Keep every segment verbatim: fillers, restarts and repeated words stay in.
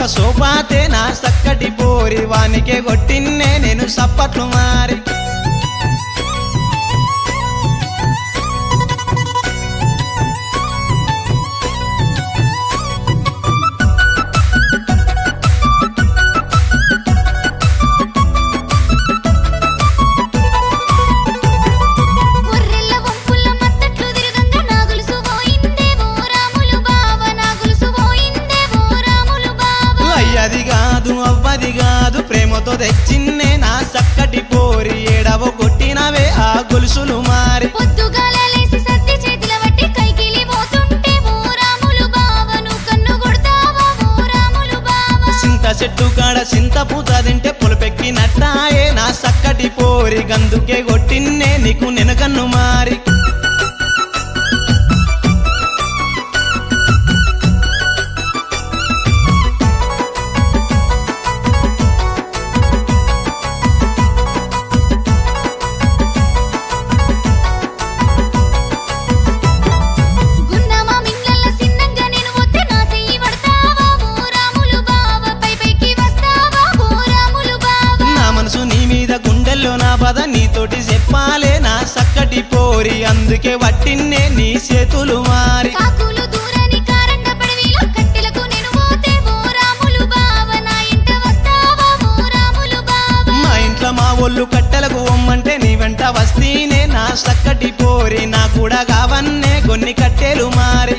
సోపాతే నా సక్కటి పోరి వానికే కొట్టిన్నే నేను సప్పట్లు మారి అది కాదు అవ్వది కాదు ప్రేమతో తెచ్చిన్నే నా సక్కటి పోరి ఏడవ కొట్టినవే ఆ గొలుసులు మారి పొద్దుగాల లేసి సత్తి చేతిల వట్టి కైకిలి పోతుంటే ఓ రాములు బావను కన్ను కొడతావా ఓ రాములు బావ సింత చెట్టు కాడ సింత పూత తింటే పులపెక్కినట్టాయే నా సక్కటి పోరి గందుకే కొట్టిన్నే నీకు నెనకన్ను మారి నా పద నీతోటి చెప్పాలే నా సక్కటి పోరి అందుకే వట్టిన్నే నీ చేతులు మారి కాకులు దూరని కారండ పడవిలో కట్టెలకు నేను పోతే ఓ రాములు బావ నా ఇంట వస్తావా ఓ రాములు బావ మా ఇంట్లో మా ఒళ్ళు కట్టెలకు ఒమ్మంటే నీ వెంట వస్తీనే నా సక్కటి పోరి నా కూడా కావన్నే కొన్ని కట్టెలు మారి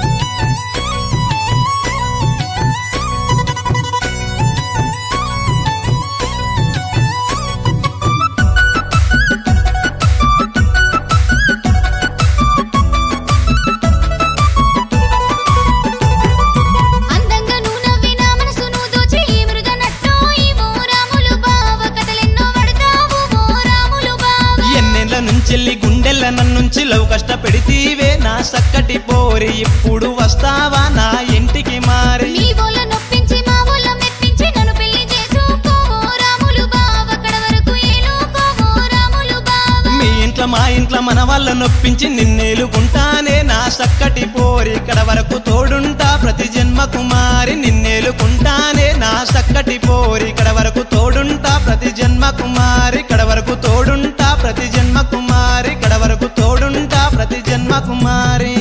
చెల్లి గుండెల్ల నన్నుంచి లవ్ కష్టపెడితీవే నా సక్కటి పోరి ఇప్పుడు వస్తావా నా ఇంటికి మారి మీ వోల నొప్పించి మా వోల మెప్పించి నన్ను పెళ్లి చేసుకో ఓ రాములు బావ కడ వరకు ఏలుకో ఓ రాములు బావ మీ ఇంట్లో మా ఇంట్లో మన వాళ్ళ నొప్పించి నిన్నేలుకుంటానే నా సక్కటి పోరి కడ వరకు తోడుంటా ప్రతి జన్మకు మారి నిన్నేలుకుంటానే నా సక్కటి పోరి కడ వరకు తోడుంటా ప్రతి జన్మకు మారి కడ వరకు తోడుంటా ప్రతి జన్మకు మారి కడ వరకు తోడుంటా ప్రతి జన్మకు మారి